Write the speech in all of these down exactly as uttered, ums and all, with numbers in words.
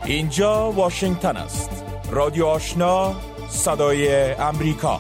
اینجا واشنگتن است. رادیو آشنا، صدای امریکا.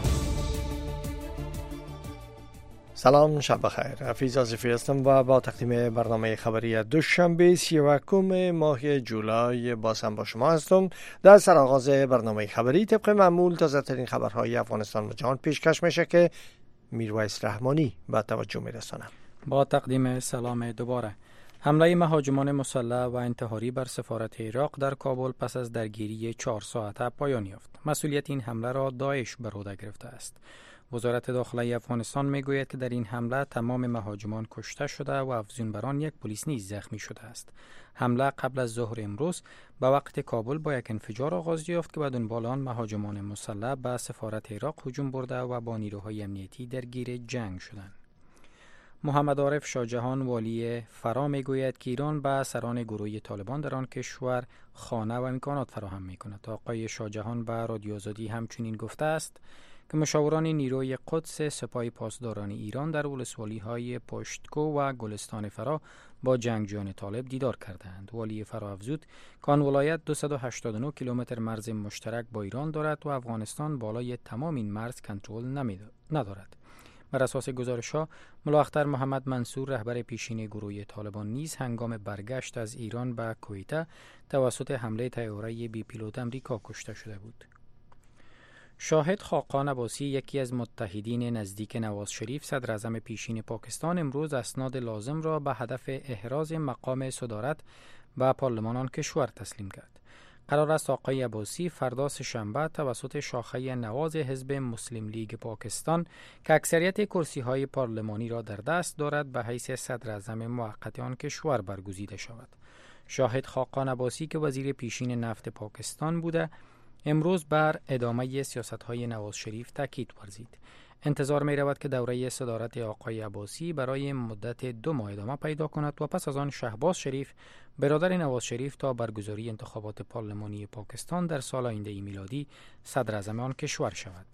سلام، شب بخیر. حفیظ آصفی هستم و با تقدیم برنامه خبری دوشنبه سی و یکم ماه جولای باز هم با شما هستم. در سرآغاز برنامه خبری طبق معمول تازه ترین خبرهای افغانستان و جهان پیشکش میشه که میرویس رحمانی با توجه میرسانم. با تقدیم سلام دوباره. حمله مهاجمان مسلح و انتحاری بر سفارت عراق در کابل پس از درگیری چهار ساعته پایان یافت. مسئولیت این حمله را داعش بر عهده گرفته است. وزارت داخلی افغانستان میگوید که در این حمله تمام مهاجمان کشته شده و افزون بر آن یک پلیس نیز زخمی شده است. حمله قبل از ظهر امروز به وقت کابل با یک انفجار آغاز یافت که به دنبال آن مهاجمان مسلح به سفارت عراق هجوم برده و با نیروهای امنیتی درگیر جنگ شدند. محمد عارف شاهجهان والی فرا میگوید که ایران به سران گروه طالبان در آن کشور خانه و امکانات فراهم میکند. آقای شاهجهان به رادیو آزادی همچنین گفته است که مشاوران نیروی قدس سپاه پاسداران ایران در ولسوالی‌های پشتکو و گلستان فرا با جنگجویان طالب دیدار کردند. والی فرا افزود که آن ولایت دویست و هشتاد و نه کیلومتر مرز مشترک با ایران دارد و افغانستان بالای تمام این مرز کنترل ندارد. بر اساس گزارش‌ها، ملا اختر محمد منصور رهبر پیشین گروه طالبان نیز هنگام برگشت از ایران به کویته توسط حمله طیاره بی پیلوت امریکا کشته شده بود. شاهد خاقان عباسی، یکی از متحدین نزدیک نواز شریف صدر اعظم پیشین پاکستان، امروز اسناد لازم را به هدف احراز مقام صدارت به پارلمان آن کشور تسلیم کرد. قرار است آقای عباسی فردا سه‌شنبه توسط شاخه نواز حزب مسلم لیگ پاکستان که اکثریت کرسی‌های پارلمانی را در دست دارد به حیث صدر اعظم موقت آن کشور برگزیده شود. شاهد خاقان عباسی که وزیر پیشین نفت پاکستان بوده، امروز بر ادامه سیاست‌های نواز شریف تاکید ورزید. انتظار می رود که دوره صدارت آقای عباسی برای مدت دو ماه ادامه پیدا کند و پس از آن شهباز شریف برادر نواز شریف تا برگزاری انتخابات پارلمانی پاکستان در سال آینده میلادی صدر اعظم آن کشور شود.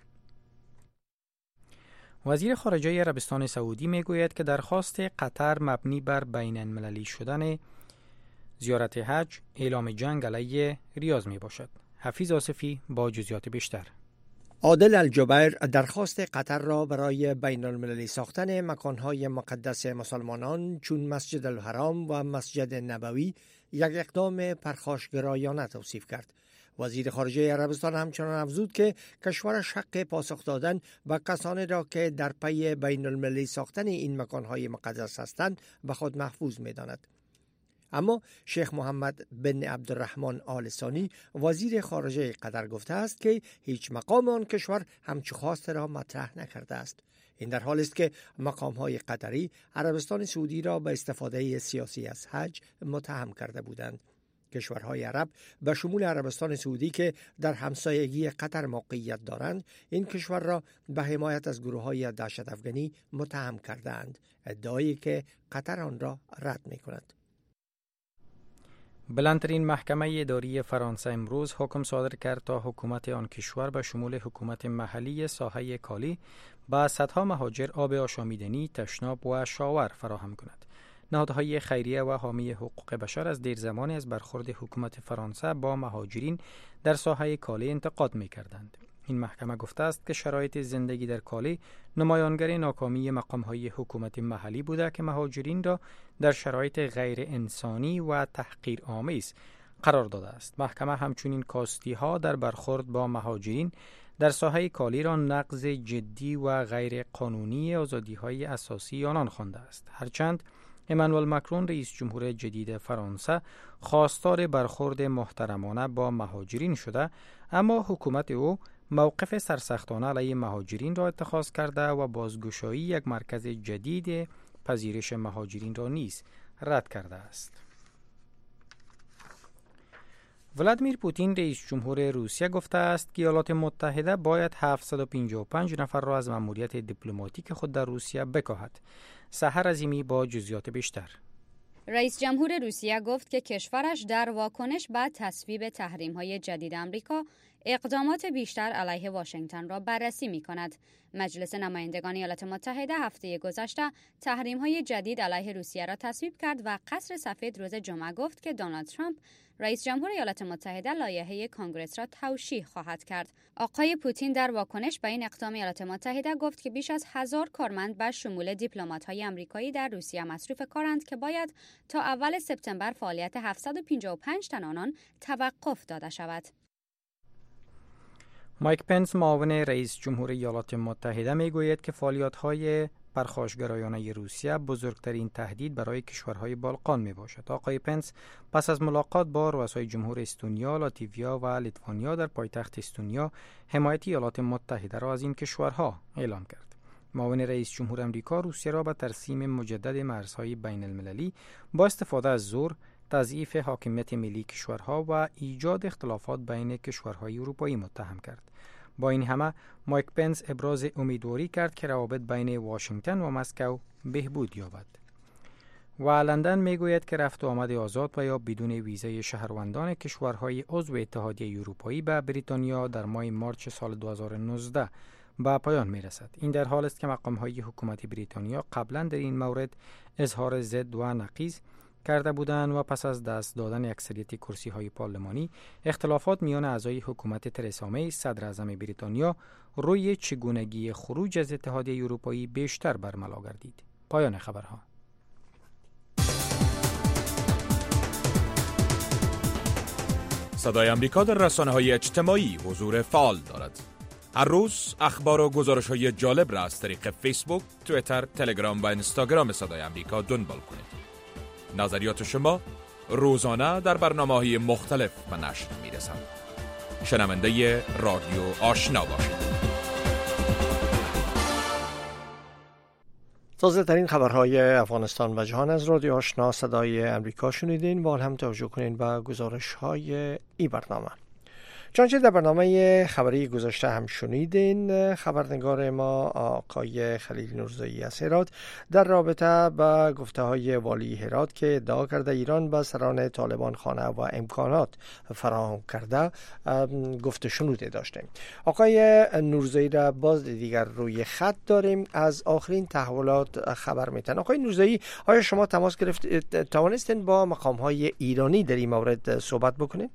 وزیر خارجه عربستان سعودی می گوید که درخواست قطر مبنی بر بین المللی شدن زیارت حج اعلام جنگ علیه ریاض می باشد. حفیظ آصفی با جزئیات بیشتر. عادل الجبیر درخواست قطر را برای بین المللی ساختن مکانهای مقدس مسلمانان چون مسجد الحرام و مسجد نبوی یک اقدام پرخاشگرایانه توصیف کرد. وزیر خارجه عربستان همچنان افزود که کشورش حق پاسخ دادن به کسانی را که در پی بین المللی ساختن این مکانهای مقدس هستند به خود محفوظ می داند. اما شیخ محمد بن عبدالرحمن آل ثانی وزیر خارجه قطر گفته است که هیچ مقام آن کشور همچو خواست را مطرح نکرده است. این در حالی است که مقام‌های قطری عربستان سعودی را به استفاده سیاسی از حج متهم کرده بودند. کشورهای عرب به شمول عربستان سعودی که در همسایگی قطر موقعیت دارند، این کشور را به حمایت از گروه‌های دهشت افغانی متهم کردند، ادعایی که قطر آن را رد می‌کند. بلندترین محکمه اداری فرانسه امروز حکم صادر کرد تا حکومت آن کشور به شمول حکومت محلی ساحه کالی به صدها مهاجر آب آشامیدنی، تشناب و شاور فراهم کند. نهادهای خیریه و حامی حقوق بشر از دیر زمانی از برخورد حکومت فرانسه با مهاجرین در ساحه کالی انتقاد می‌کردند. این محکمه گفته است که شرایط زندگی در کالی نمایانگر ناکامی مقام‌های حکومت محلی بوده که مهاجرین را در شرایط غیر انسانی و تحقیرآمیز قرار داده است. محکمه همچنین کاستی‌ها در برخورد با مهاجرین در ساحه کالی را نقض جدی و غیر قانونی آزادی‌های اساسی آنان خوانده است. هرچند امانوئل ماکرون رئیس جمهور جدید فرانسه خواستار برخورد محترمانه با مهاجرین شده، اما حکومت او موقف سرسختانه علیه مهاجرین را اتخاذ کرده و بازگشایی یک مرکز جدید پذیرش مهاجرین را نیز رد کرده است. ولادیمیر پوتین رئیس جمهور روسیه گفته است که ایالات متحده باید هفتصد و پنجاه و پنج نفر را از مأموریت دیپلماتیک خود در روسیه بکاهد. سحر عظیمی با جزئیات بیشتر. رئیس جمهور روسیه گفت که کشورش در واکنش به تصویب تحریم‌های جدید آمریکا اقدامات بیشتر علیه واشنگتن را بررسی می‌کند. مجلس نمایندگان ایالات متحده هفته گذشته تحریم‌های جدید علیه روسیه را تصویب کرد و قصر سفید روز جمعه گفت که دونالد ترامپ رئیس جمهور ایالات متحده لایحه کانگرس را توشیح خواهد کرد. آقای پوتین در واکنش به این اقدام ایالات متحده گفت که بیش از هزار کارمند به شمول دیپلمات‌های آمریکایی در روسیه مصروف کارند که باید تا اول سپتامبر فعالیت هفتصد و پنجاه و پنج تن آنان توقف داده شود. مایک پنس معاون رئیس جمهور ایالات متحده میگوید که فعالیت‌های پرخاشگرایانه روسیه بزرگترین تهدید برای کشورهای بالقان می باشد. آقای پنس پس از ملاقات با رؤسای جمهور استونیا، لاتویا و لیتوانیا در پایتخت استونیا حمایت ایالات متحده را از این کشورها اعلام کرد. معاون رئیس جمهور آمریکا روسیه را به ترسیم مجدد مرزهای بین المللی با استفاده از زور، تضعیف حاکمیت ملی کشورها و ایجاد اختلافات بین کشورهای اروپایی متهم کرد. با این همه مایک پنس ابراز امیدواری کرد که روابط بین واشنگتن و مسکو بهبود یابد. و لندن میگوید که رفت و آمد آزاد و یا بدون ویزای شهروندان کشورهای عضو اتحادیه اروپایی به بریتانیا در ماه مارچ سال دو هزار و نوزده به پایان میرسد. این در حال است که مقام‌های حکومت بریتانیا قبلا در این مورد اظهار ضد و نقیض کرده بودند و پس از دست دادن اکثریت کرسی‌های پارلمانی اختلافات میان اعضای حکومت ترسا می صدر اعظم بریتانیا روی چگونگی خروج از اتحادیه اروپایی بیشتر برملا گردید. پایان خبرها. صدای آمریکا در رسانه‌های اجتماعی حضور فعال دارد. هر روز اخبار و گزارش‌های جالب را از طریق فیسبوک، توییتر، تلگرام و اینستاگرام صدای آمریکا دنبال کنید. نظریات شما روزانه در برنامه‌های مختلف به نشر می‌رسند. شنونده رادیو آشنا باشید. تازه ترین خبرهای افغانستان و جهان از رادیو آشنا صدای آمریکا شنیدین و هم توجه کنین به گزارش‌های این برنامه. چنانچه در برنامه خبری گذشته هم شنیدین، خبرنگار ما آقای خلیل نورزایی از هرات در رابطه با گفته‌های والی هرات که ادعا کرده ایران به سران طالبان خانه و امکانات فراهم کرده گفته شنوده داشتیم. آقای نورزایی را باز دیگر روی خط داریم، از آخرین تحولات خبر میتن. آقای نورزایی، آیا شما تماس گرفت توانستین با مقام‌های ایرانی در این مورد صحبت بکنید؟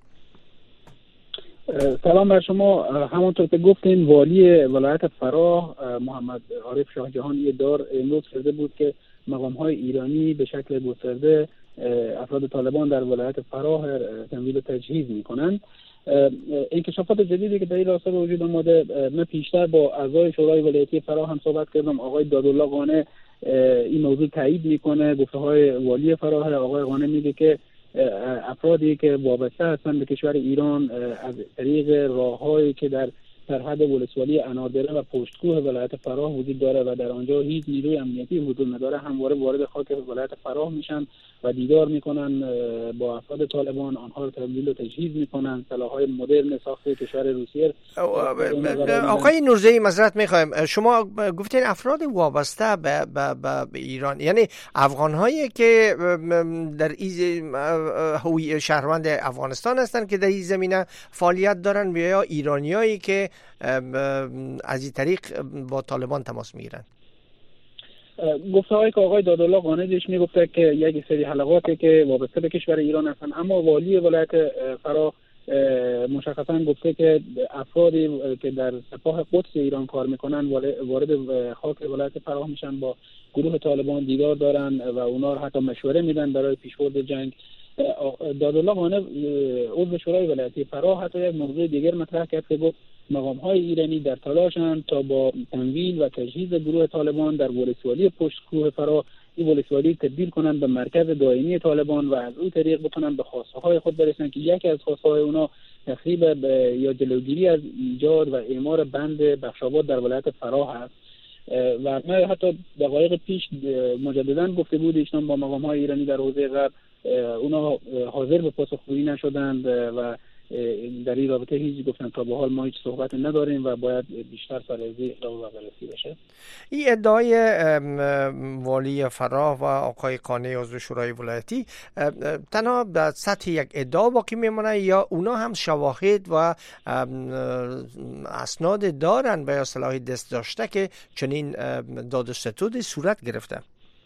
سلام بر شما. همونطور که گفتین والی ولایت فراه محمد عارف شاه جهانی دار امروز کرده بود که مقام‌های ایرانی به شکل گسترده افراد طالبان در ولایت فراه تمویل و تجهیز می‌کنند. انکشافات جدیدی که در این راستا به وجود آمده، من پیشتر با اعضای شورای ولایتی فراه هم صحبت کردم. آقای دادالله قانع این موضوع تایید میکنه. گفته‌های والی فراه آقای قانع میگه که افرادی که وابسته هستند به کشور ایران از طریق راههایی که در سرحد ولسوالی انادره و پشتکوه ولایت فراه وجود داره و در آنجا هیچ نیروی امنیتی وجود نداره، همواره وارد خاک ولایت فراه میشن و دیدار میکنن با افراد طالبان، آنها رو تمویل و تجهیز میکنن، سلاح‌های مدرن ساخت کشور روسیه. آقای نورزایی معذرت میخوایم، شما گفتین افراد وابسته به, به, به, به ایران، یعنی افغان‌هایی که در این هوی شهروند افغانستان هستن که در این زمینه فعالیت دارن یا ایرانیایی که از این طریق با طالبان تماس میگیرن؟ گفته هایی که آقای دادالله قانع داشت میگفته که یک سری حلقاتی که وابسته به کشور ایران هستن، اما والی ولایت فراه مشخصا گفته که افرادی که در سپاه قدس ایران کار میکنن وارد خاک ولایت فراه میشن، با گروه طالبان دیدار دارن و اونا رو حتی مشوره میدن برای پیشبرد جنگ. دادالله قانع عضو شورای ولایتی فراه حتی یک موضوع دیگر مطرح کرد که گفت مقام‌های ایرانی در تلاشند تا با تمویل و تجهیز گروه طالبان در ولسوالی پشتکوه فراه این ولسوالی تبدیل کنند به مرکز دائمی طالبان و از اون طریق بتونن به خواسته‌های خود برسن که یکی از خواسته‌های اونا تخریب یا جلوگیری از ایجاد و اعمار بند بخشاباد در ولایت فراه است. و ما حتی دقایق پیش مجددا گفته بود ایشان با مقام‌های ایرانی در حوزه غرب اونا حاضر به پاسخگویی نشدند و در این رابطه هیچ گفتن تا به حال ما هیچ صحبت نداریم و باید بیشتر سرازی اقدام و بررسی بشه. این ادعای والی فراه و آقای قانع عضو شورای ولایتی تنها در سطح یک ادعا باقی میمونه یا اونا هم شواهد و اسناد دارن به اصطلاح دست داشته که چنین داد و ستود صورت گرفته؟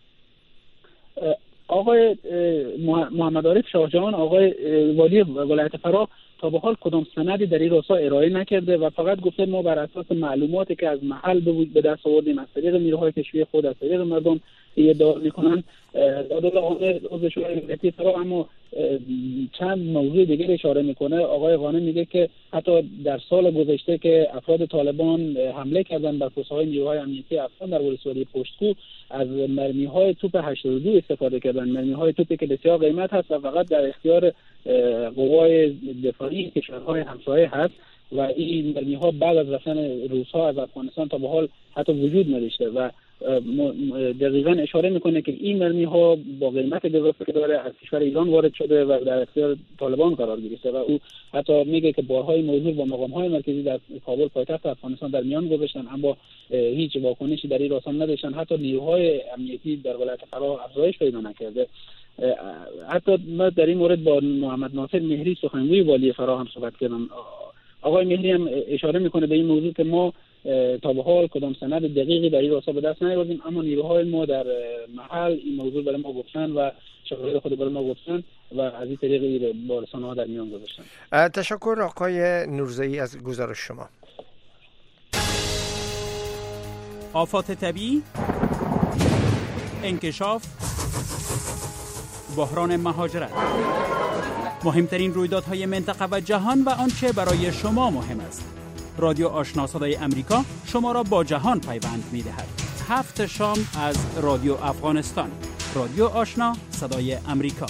آقای محمد عارف شاهجهان، آقای والی ولایت فراه، تا به حال کدام سندی در این راستا ارائه نکرده و فقط گفته ما بر اساس معلوماتی که از محل به دست آوردیم از طریق نیروهای کشفی خود، از طریق مردم ادعا میکنن. دادالله قانع عضو شورای ولایتی فراه اما چند موضوع دیگر اشاره میکنه. آقای قانع میگه که حتی در سال گذشته که افراد طالبان حمله کردن بر پست‌های نیروهای امنیتی افغان در ولسوالی پشتکو، از مرمی‌های توپ هشتاد و دو استفاده کردن، مرمی‌های توپی که بسیار قیمت هست و فقط در اختیار قوای دفاعی کشورهای همسایه هست و این مرمی‌ها بعد از رفتن روس‌ها از افغانستان تا به حال حتی وجود نداشته و دقیقاً اشاره میکنه که این مرمی ها با قیمت گذافه که داره از کشور ایران وارد شده و در اختیار طالبان قرار گرفته و او حتی میگه که بارهای موضوع با مقام های مرکزی در کابل پایتخت افغانستان در میان گذاشتن اما هیچ واکنشی در این راستا نداشتن. حتی نیروهای امنیتی در ولایت فراه افزایش پیدا نکرده. حتی ما در این مورد با محمد ناصر مهری سخنگوی والی فراه هم صحبت کردم. آقای مهری هم اشاره میکنه به این موضوع که ما تا به حال کدام سند دقیقی در این راستا به دست نیاوردیم اما نیروهای ما در محل این موضوع برای ما گفتن و شواهد خود برای ما گفتن و از این طریق با رسانه‌ها در میان گذاشتن. تشکر آقای نورزئی از گزارش شما. آفات طبیعی، انکشاف، بحران مهاجرت، مهمترین رویدادهای منطقه و جهان و آنچه برای شما مهم است. رادیو آشنا صدای امریکا شما را با جهان پیوند می‌دهد. هفت شام از رادیو افغانستان. رادیو آشنا صدای امریکا.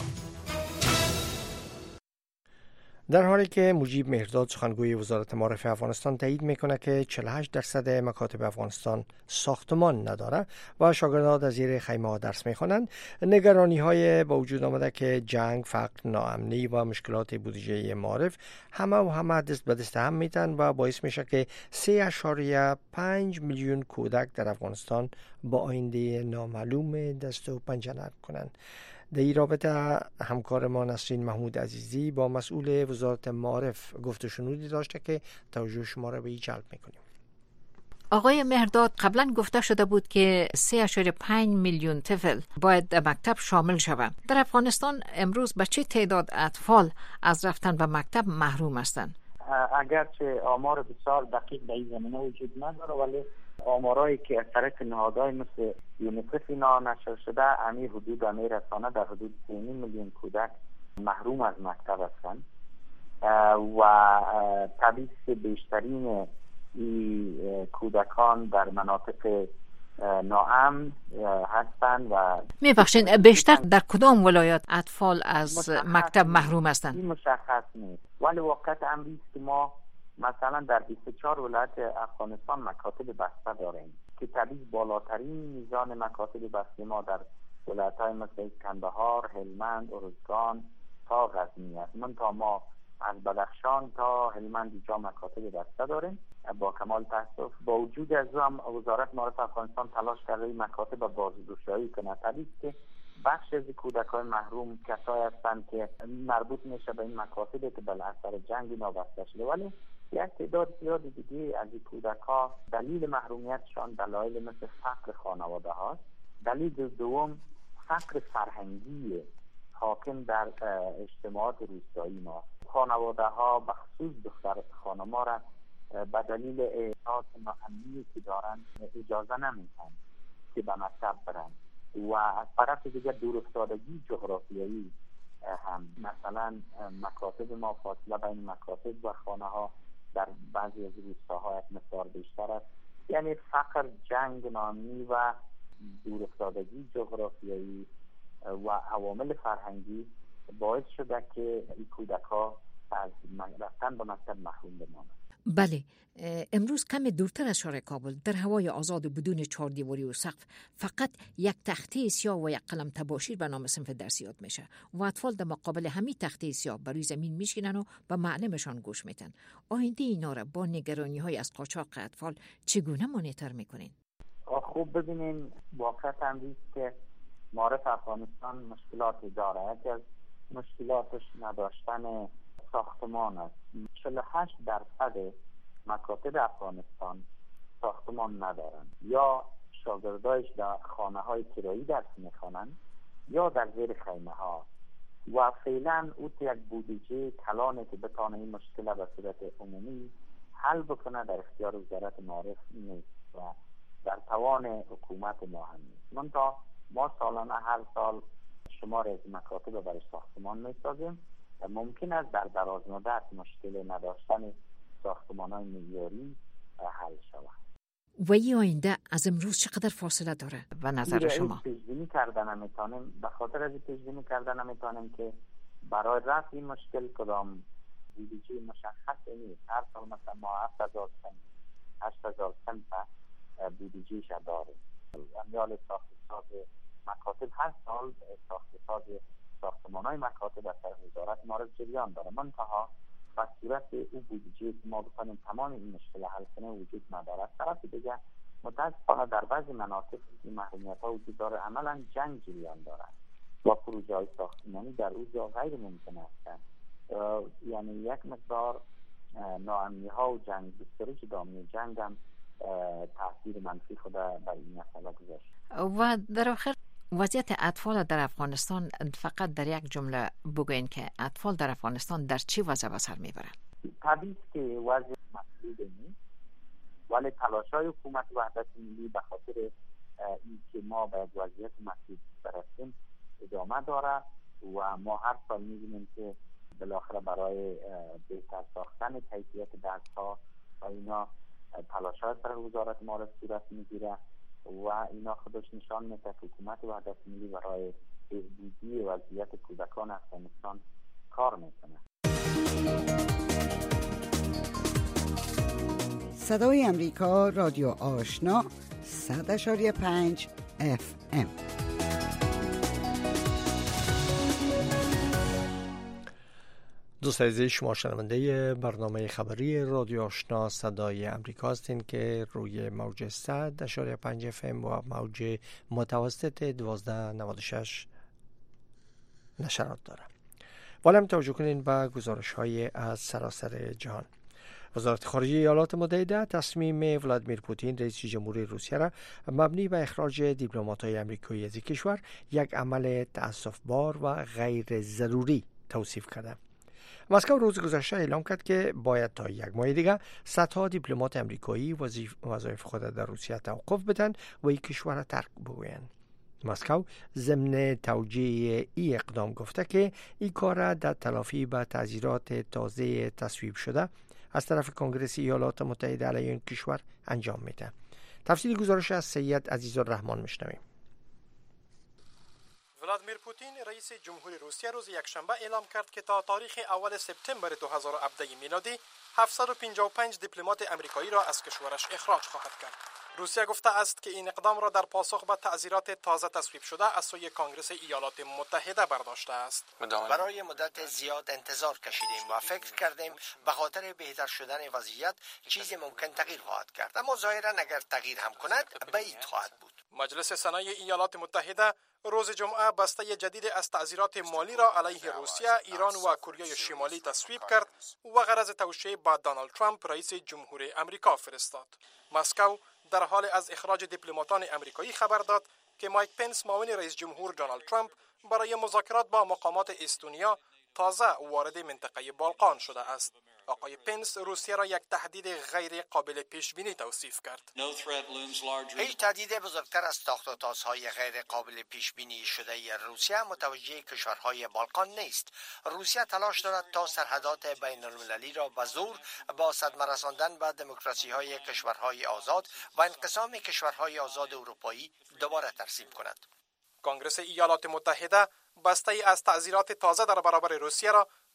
در حالی که مجیب مهرداد سخنگوی وزارت معارف افغانستان تایید میکنه که چهل و هشت درصد مکاتب افغانستان ساختمان نداره و شاگردان از زیر خیمه ها درس میخوانند، نگرانی های با وجود آمده که جنگ، فقر، ناامنی و مشکلات بودجه معارف همه و همه دست به دست هم میتن و باعث میشه که سه اشاریه پنج میلیون کودک در افغانستان با آینده نامعلوم دست و پنجه نرم کنند. در این رابطه همکار ما نسرین محمود عزیزی با مسئول وزارت معارف گفت و شنودی داشته که توجه شما را به این جلب میکنیم. آقای مهرداد، قبلا گفته شده بود که سه اشاره پنج میلیون طفل باید در مکتب شامل شوند. در افغانستان امروز به چه تعداد اطفال از رفتن به مکتب محروم هستند؟ اگرچه آمار بسیار دقیق در این زمینه وجود نداره ولی آمارایی که از طرف نهادهای مثل یونیسف اینا نشر شده امی حدود امی رسانه در حدود سه میلیون کودک محروم از مکتب هستند و طبیعی که بیشترین این کودکان در مناطق ناامن هستند و میبخشین بیشتر در کدام ولایات اطفال از مکتب محروم هستند؟ این مشخص نیست ولی واقعیت امری است که ما مثلا در بیست و چهار ولایت افغانستان مکاتب بسته داریم که طبیعی بالاترین میزان مکاتب بسته ما در ولایت‌های مثل کندهار، هلمند، ارزگان تا غزنی است. من تا ما از بدخشان تا هلمند اینجا مکاتب بسته داریم. با کمال تاسف با وجود از هم وزارت معارف افغانستان تلاش کرده مکاتب بازگشایی کنه. طبیعی که بخش از کودکان محروم کسایی هستند که مربوط میشه به این مکاتبی که بل اثر جنگ نابسته شده ولی یک تعداد زیاد دیگه از این کودک‌ها دلیل محرومیتشان دلایل مثل فقر خانواده هاست. دلیل دوم فقر فرهنگی حاکم در اجتماعات روستایی ما. خانواده ها بخصوص دختر خانم‌ها را به دلیل احساس ناامنی که دارن اجازه نمیدن که به مکتب برن و از طرف دیگه دور افتادگی جغرافیایی هم مثلا مکاتب ما فاصله بین مکاتب و خانه ها در بعضی از روستاها یک مقدار بیشتر است. یعنی فقر، جنگ، ناامنی و دور افتادگی جغرافیایی و عوامل فرهنگی باعث شده که این کودک ها از رفتن به مکتب محروم بمانند. بله، امروز کم دورتر از شهر کابل در هوای آزاد و بدون چهاردیواری و سقف فقط یک تخته سیاه و یک قلم تباشیر به نام صنف درسی یاد میشه و اطفال در مقابل همین تخته سیاه بر روی زمین میشینن و به معلمشان گوش میدن. آینده اینا را با نگرانی های از قاچاق اطفال چگونه مانیتور میکنین؟ خوب ببینین، واقعا امروز که معارف افغانستان مشکلاتی داره. یکی از مشکلاتش نداشتن ساختمان است. چهل و هشت درصد مکاتب افغانستان ساختمان ندارن، یا شاگردایش در خانه های کرایی درس میخوانن یا در زیر خیمه ها، و فعلا او یک بودجه کلانه که بتانه این مشکل به صورت عمومی حل بکنه در اختیار وزارت معارف نیست و در توان حکومت ما هم نیست. منتها ما سالانه هر سال شمار از مکاتب برای ساختمان میسازیم و ممکن است در دراز مدت مشکل نداشتن ساختمان‌های معیاری حل شود. و این آینده از امروز چقدر فاصله داره و نظر شما؟ پیش‌بینی کردن نمیتونیم، به خاطر از پیش‌بینی کردن نمیتونیم که برای رفع این مشکل کدام بودجه مشخصی نیست. هر سال مثلا ما هفت هزار سنت هشت هزار سنت بودجهش داریم. امیال ساخت ساز مکاتب هر سال ساخت ساز ساختمان‌های مکاتب از طرف وزارت معارف جریان داره. منتها به صورت او بودجه که ما بکنیم تمام این مشکل حل کنه وجود نداره. از طرف دیگه متاسفانه در بعضی مناطق این محرومیت‌ها وجود داره، عملاً جنگ جریان داره و پروژه‌های ساختمانی در اون جا غیر ممکن است. یعنی یک مقدار ناامنی‌ها و جنگ بستری دامنه جنگ هم تاثیر منفی خود بر این مسئله گذاشت. و در آخر وضعیت اطفال در افغانستان فقط در یک جمله بگوین که اطفال در افغانستان در چی وضع به سر میبرند؟ طبیعی که وضع مطلوب نیست، ولی تلاش‌های حکومت وحدت ملی به خاطر اینکه ما به وضعیت مطلوب برسیم ادامه داره و ما هر سال می‌بینیم که بالاخره برای بهتر ساختن کیفیت درس‌ها و اینا تلاش‌های سر وزارت معارف صورت می‌گیره و اینا خودش نشان میده که حکومت وحدت ملی برای بهبودی وضعیت کودکان افغانستان کار میکنه. صدای امریکا، رادیو آشنا، صد اشاری پنج اف ام. دوست عزیز، شما شنونده برنامه خبری رادیو آشنا صدای امریکا هستین که روی موج صد اشاری پنج اف ام و موج متوسط دوازده نود و شش نشرات داره. ولی هم توجه کنین به گزارش های از سراسر جهان. وزارت خارجه ایالات متحده تصمیم ولادیمیر پوتین رئیس جمهوری روسیه را مبنی به اخراج دیپلمات‌های آمریکایی از کشور یک عمل تأسف‌بار و غیر ضروری توصیف کرده. مسکو روز گذشته اعلام کرد که باید تا یک ماه دیگر صدها دیپلمات آمریکایی وظایف خود در روسیه توقف بدن و این کشور را ترک بگویند. مسکو ضمن توجیه این اقدام گفته که این کار در تلافی به تعزیرات تازه تصویب شده از طرف کنگره ایالات متحده علیه این کشور انجام میده. تفصیل گزارش از سید عزیزالرحمن میشنویم. ولادیمیر پوتین رئیس جمهوری روسیه روز یکشنبه اعلام کرد که تا تاریخ اول سپتامبر دو هزار و هفده میلادی هفتصد و پنجاه و پنج دیپلمات آمریکایی را از کشورش اخراج خواهد کرد. روسیه گفته است که این اقدام را در پاسخ به تعزیرات تازه تصویب شده از سوی کنگره ایالات متحده برداشته است. برای مدت زیاد انتظار کشیدیم و فکر کردیم به خاطر بهتر شدن وضعیت چیزی ممکن تغییر خواهد کرد، اما ظاهرا اگر تغییر هم کند بعید خواهد بود. مجلس سنای ایالات متحده روز جمعه بسته جدید از تعزیرات مالی را علیه روسیه، ایران و کره شمالی تصویب کرد و غرض توشیح به دونالد ترامپ رئیس جمهوری آمریکا فرستاد. مسکو در حال از اخراج دیپلماتان آمریکایی خبر داد که مایک پنس معاون رئیس جمهور دونالد ترامپ برای مذاکرات با مقامات استونیا تازه وارد منطقه بالقان شده است. آقای پنس روسیه را یک تهدید غیر قابل پیش بینی توصیف کرد. هیچ تهدید بزرگتر از تاخت و تازهای غیر قابل پیش بینی شده روسیه متوجه کشورهای بالقان نیست. روسیه تلاش دارد تا سرحدات بین المللی را به زور با صدمه رساندن به دموکراسی های کشورهای آزاد و انقسام کشورهای آزاد اروپایی دوباره ترسیم کند. کنگره ایالات متحده بسته از تعزیرات تازه در برابر روسیه را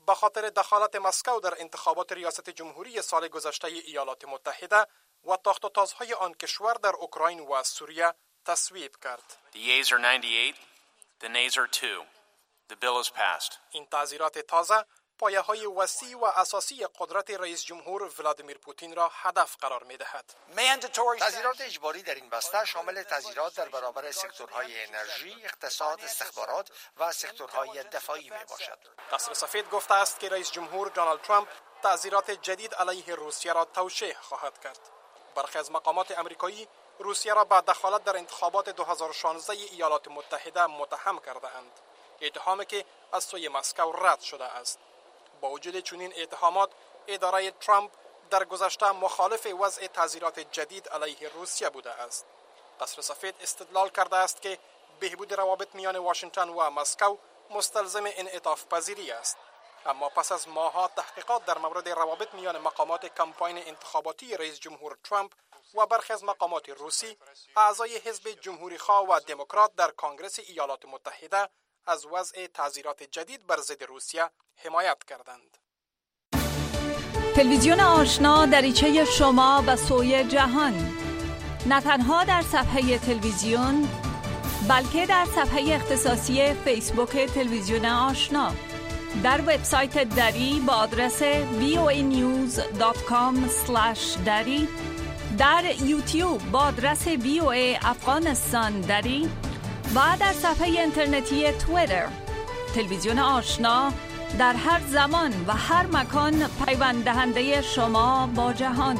به خاطر دخالت مسکو در انتخابات ریاست جمهوری سال گذشته ایالات متحده و تاخت و تازهای آن کشور در اوکراین و سوریه تصویب کرد. The yeas are ninety-eight, the nays are two. The bill is passed. این تعزیرات تازه پایه های وسیع و اساسی قدرت رئیس جمهور ولادیمیر پوتین را هدف قرار می دهد. تعزیرات اجباری در این بسته شامل تعزیرات در برابر سکتورهای انرژی، اقتصاد، استخبارات و سکتورهای دفاعی می باشد. قصر سفید گفته است که رئیس جمهور دونالد ترامپ تعزیرات جدید علیه روسیه را توشیح خواهد کرد. برخی از مقامات امریکایی روسیه را به دخالت در انتخابات دو هزار و شانزده ایالات متحده متهم کرده اند. اتهامی که از سوی مسکو رد شده است. با وجود چنین اتهامات، اداره ترامپ در گذشته مخالف وضع تعزیرات جدید علیه روسیه بوده است. قصر سفید استدلال کرده است که بهبود روابط میان واشنگتن و مسکو مستلزم انعطاف پذیری است. اما پس از ماه‌ها تحقیقات در مورد روابط میان مقامات کمپاین انتخاباتی رئیس جمهور ترامپ و برخی از مقامات روسی، اعضای حزب جمهوری‌خواه و دموکرات در کنگره ایالات متحده از وضع تعزیرات جدید بر ضد روسیه حمایت کردند. تلویزیون آشنا دریچه شما به سوی جهان، نه تنها در صفحه تلویزیون بلکه در صفحه اختصاصی فیسبوک تلویزیون آشنا، در وبسایت دری با آدرس وی او ای نیوز دات کام اسلش دری، در یوتیوب با آدرس وی او ای افغانستان دری و در صفحه اینترنتی توییتر. تلویزیون آشنا در هر زمان و هر مکان پیوند دهنده شما با جهان.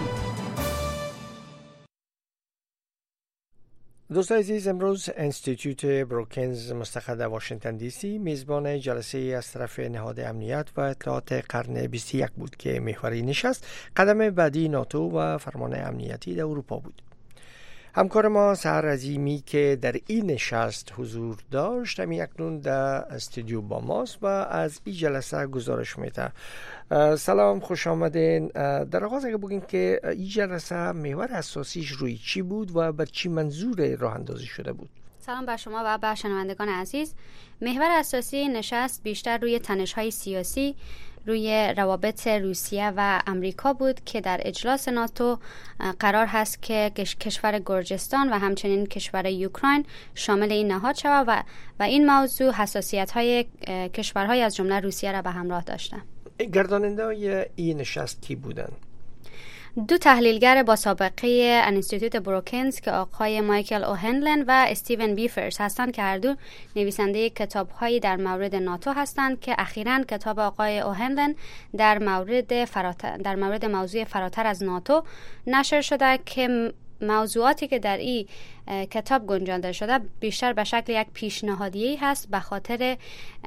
دوستان عزیز، امروز انستیتوت بروکینز مستقر در واشنگتن دی سی میزبان جلسه از طرف نهاد امنیت و اطلاعات قرن بیست و یک بود که محوری نشست قدم بعدی ناتو و فرمان امنیتی در اروپا بود. همکار ما سحر عظیمی که در این نشست حضور داشت همین اکنون در استودیو با ماست و از این جلسه گزارش میده. سلام، خوش آمدین. در آغاز اگه بگین که این جلسه محور اساسیش روی چی بود و بر چی منظور راه اندازی شده بود؟ سلام بر شما و بر شنوندگان عزیز. محور اساسی نشست بیشتر روی تنش‌های سیاسی روی روابط روسیه و امریکا بود که در اجلاس ناتو قرار هست که کشور گرجستان و همچنین کشور اوکراین شامل این نهاد شود و و این موضوع حساسیت‌های کشورهای از جمله روسیه را به همراه داشته. گرداننده این نشست کی بودن؟ دو تحلیلگر با سابقه انستیتوت بروکینز که آقای مایکل اوهنلن و استیون بیفرز هستند که هر دو نویسنده کتاب‌هایی در مورد ناتو هستند که اخیراً کتاب آقای اوهنلن در مورد فراتر در مورد موضوع فراتر از ناتو نشر شده که موضوعاتی که در این کتاب گنجانده شده بیشتر به شکل یک پیشنهادیه هست به خاطر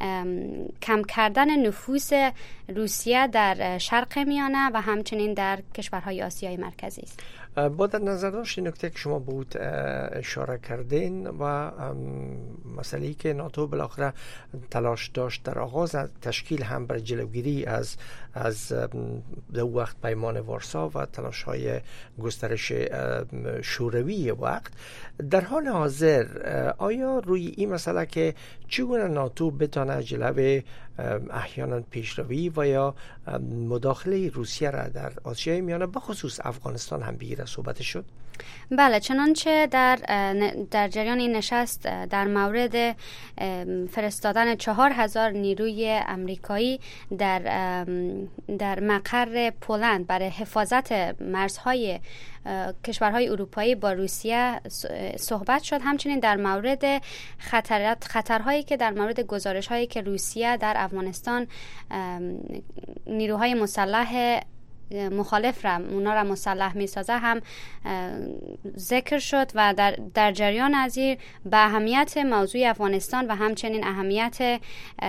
کم کردن نفوذ روسیه در شرق میانه و همچنین در کشورهای آسیای مرکزی است. با در نظر داشت نکته که شما بود اشاره کردین و مسئله‌ای که ناتو بالاخره تلاش داشت در آغاز تشکیل هم برای جلوگیری از از در وقت پیمان وارسا و تلاش‌های گسترش شوروی وقت، در حال حاضر آیا روی این مسئله که چگونه ناتو بتونه جلوی احیانا پیشروی و یا مداخله روسیه را در آسیای میانه بخصوص افغانستان هم بگیره صحبت شد؟ بله، چنانچه در در جریان این نشست در مورد فرستادن چهار هزار نیروی امریکایی در در مقر پولند برای حفاظت مرزهای کشورهای اروپایی با روسیه صحبت شد. همچنین در مورد خطرات خطرهایی که در مورد گزارش‌هایی که روسیه در افغانستان نیروهای مسلح مخالف را اونا را مسلح می سازه هم ذکر شد و در, در جریان از این به اهمیت موضوع افغانستان و همچنین اهمیت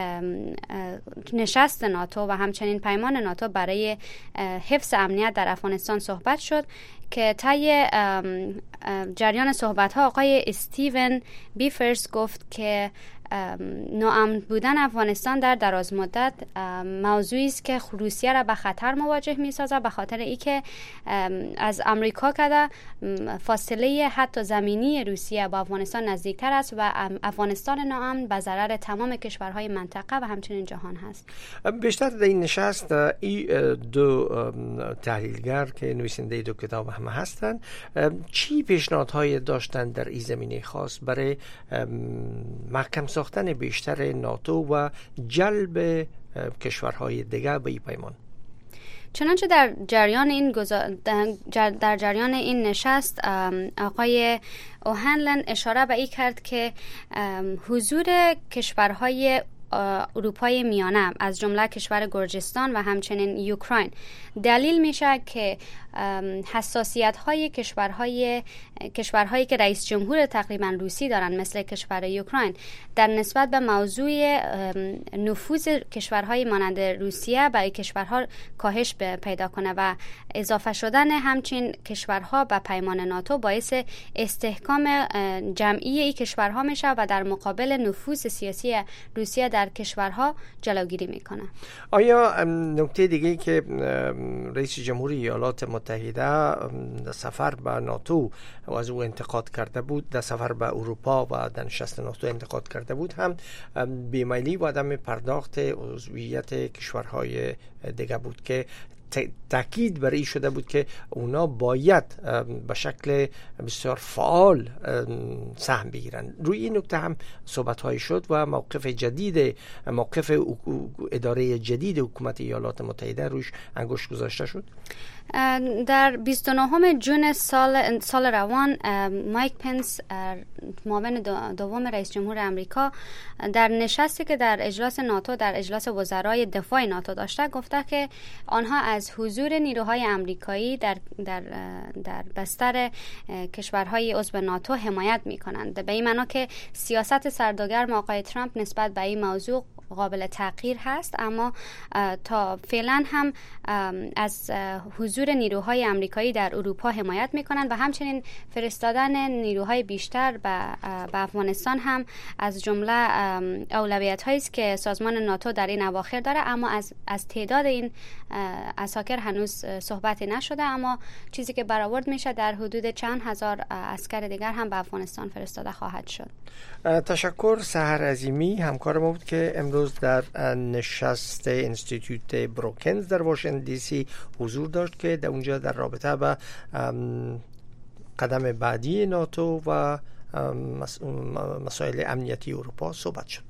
نشست ناتو و همچنین پیمان ناتو برای حفظ امنیت در افغانستان صحبت شد که طی جریان صحبت ها آقای استیون بیفرز گفت که ناامن بودن افغانستان در دراز مدت موضوعی است که روسیه را به خطر مواجه می‌سازد، به خاطر اینکه از آمریکا کده فاصله حتی زمینی روسیه با افغانستان نزدیکتر است و افغانستان ناامن به ضرر تمام کشورهای منطقه و همچنین جهان هست. بیشتر در این نشست این دو تحلیلگر که نویسنده دو کتاب هم هستند چی پیشنهادهای داشتن در این زمینه خاص برای محکم ساختن بیشتر ناتو و جلب کشورهای دیگر به این پیمان؟ چنانچه در جریان این گزا... در جریان این نشست آقای اوهنلن اشاره به این کرد که حضور کشورهای اروپای میانه از جمله کشور گرجستان و همچنین اوکراین دلیل میشه که حساسیت های کشورهای کشورهایی که رئیس جمهور تقریبا روسی دارن مثل کشور اوکراین در نسبت به موضوع نفوذ کشورهای مانند روسیه برای کشورها کاهش پیدا کنه و اضافه شدن همچین کشورها به پیمان ناتو باعث استحکام جمعی این کشورها میشه و در مقابل نفوذ سیاسی روسیه در کشورها جلوگیری میکنه. آیا نکته دیگه که رئیس جمهوری ایالات متحده در سفر به ناتو و از او انتقاد کرده بود، در سفر به اروپا و در نشست ناتو انتقاد کرده بود، هم بیمیلی و عدم پرداخت عضویت کشورهای دیگه بود که تاکید بر این شده بود که اونا باید به شکل بسیار فعال سهم بگیرن. روی این نکته هم صحبت های شد و موقف جدید موقف اداره جدید حکومت ایالات متحده روش انگشت گذاشته شد. در بیست و نهم ژوئن سال سال روان مایک پنس معاون دوم رئیس جمهور آمریکا در نشستی که در اجلاس ناتو در اجلاس وزرای دفاع ناتو داشته گفته که آنها از حضور نیروهای آمریکایی در در در بستر کشورهای عضو ناتو حمایت می‌کنند. به این معنی که سیاست سردرگم آقای ترامپ نسبت به این موضوع قابل تغییر هست، اما تا فعلا هم از حضور نیروهای آمریکایی در اروپا حمایت میکنند و همچنین فرستادن نیروهای بیشتر به افغانستان هم از جمله اولویت هایی است که سازمان ناتو در این اواخر داره، اما از از تعداد این عساکر هنوز صحبتی نشده، اما چیزی که برآورد میشه در حدود چند هزار عسکر دیگر هم به افغانستان فرستاده خواهد شد. تشکر. سحر عظیمی همکار ما بود که امروز در نشست انستیتوت بروکنز در واشنگتن دی سی حضور داشت که در اونجا در رابطه با قدم بعدی ناتو و مسائل امنیتی اروپا صحبت شد.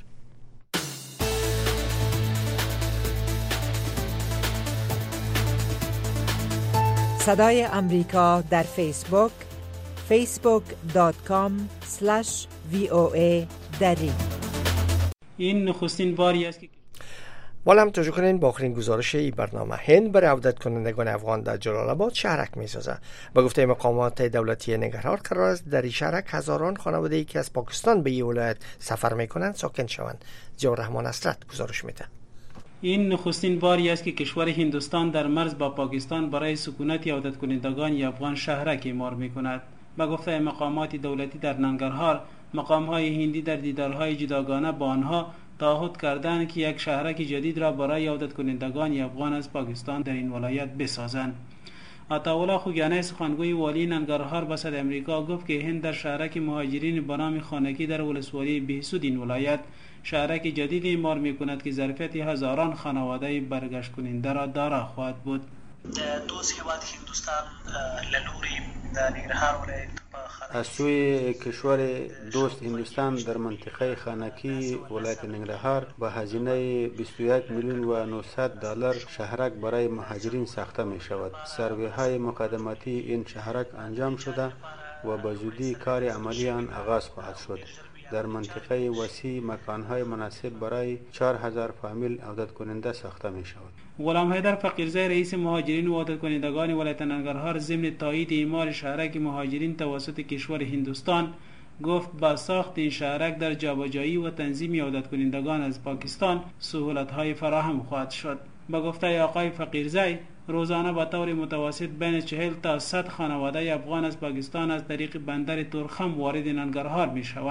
صدای امریکا در فیسبوک فیسبوک دات کام اسلش وی او ای دری. این نخستین باری است که والا هم توجه کنین با آخرین گزارش این برنامه. هند برای عودت کنندگان افغان در جلال آباد شهرک می سازه. به گفته مقامات دولتی ننگرهار قرار است در این شهرک هزاران خانواده‌ای که از پاکستان به این ولایت سفر می کنند ساکن شوند. ضیاء الرحمن اسرت گزارش میده. این نخستین باری است که کشور هندوستان در مرز با پاکستان برای سکونت عودت کنندگان افغان شهرک اعمار می کند. به گفته مقامات دولتی در ننگرهار، مقام‌های هندی در دیدارهای جداگانه با آنها تعهد کردند که یک شهرک جدید را برای عودت کنندگان افغان از پاکستان در این ولایت بسازند. عطاالله خوگیانی سخنگوی والی ننگرهار به صدای امریکا گفت که هند در شهرک مهاجرین به نام خانگی در ولسوالی بهسود این ولایت شهرک جدید اعمار می‌کند که ظرفیت هزاران خانواده برگشت کننده را دارا خواهد بود. دوست هیواد هندوستان للوری در ننگرهار ولایت از سوی کشور دوست هندوستان در منطقه خانکی ولایت ننگرهار با هزینه بیست و یک میلیون و نهصد دلار شهرک برای مهاجرین ساخته می شود. سروی های مقدماتی این شهرک انجام شده و به زودی کار عملی آن آغاز خواهد شد. در منطقه وسیع مکان‌های مناسب برای چهار هزار فامیل عودت کننده ساخته می شود. غلام حیدر فقیرزی رئیس مهاجرین و عودت کنندگان ولایت ننگرهار ضمن تایید اعمار شهرک مهاجرین توسط کشور هندوستان گفت با ساخت این شهرک در جابجایی و تنظیم عودت کنندگان از پاکستان سهولت‌های فراهم خواهد شد. با گفته آقای فقیرزی روزانه به طور متوسط بین چهل تا صد خانواده افغان از پاکستان از طریق بندر تورخم وارد ننگرهار می شوند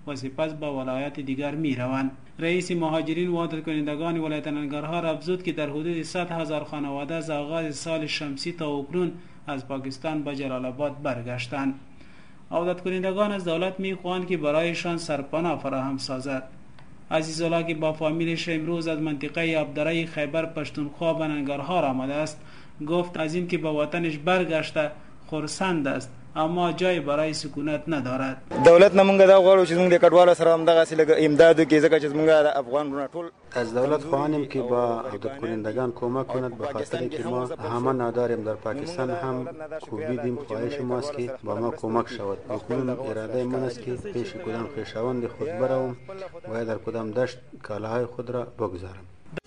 و سپس به ولایت دیگر می روند. رئیس مهاجرین و عادت کنندگان ولایت ننگرهار افزود که در حدود صد هزار خانواده از آغاز سال شمسی تا اکنون از پاکستان به جلال آباد برگشتند. عودت کنندگان از دولت می خواهند که برایشان سرپناه فراهم سازد. عزیزالله که با فامیلش امروز از منطقه آبدره خیبر پشتونخوا به ننگرهار آمده است گفت از این که به وطنش برگشته خرسند است، اما جای برای سکونت ندارد. دولت نمونږ دا غواړو چې موږ د کډوالو سره هم دغه سره امداد وکړي ځکه چې موږ د افغان ټول از دولت خواهیم که با عودت کنندگان کمک کند به خاطر که ما همه نداریم در پاکستان هم کوبیدیم. خواهش ماست که با ما کمک شود. اکنون اراده من است که پیش کدام خویشاوند خود بروم و در کدام دشت کالاهای خود را بگذارم.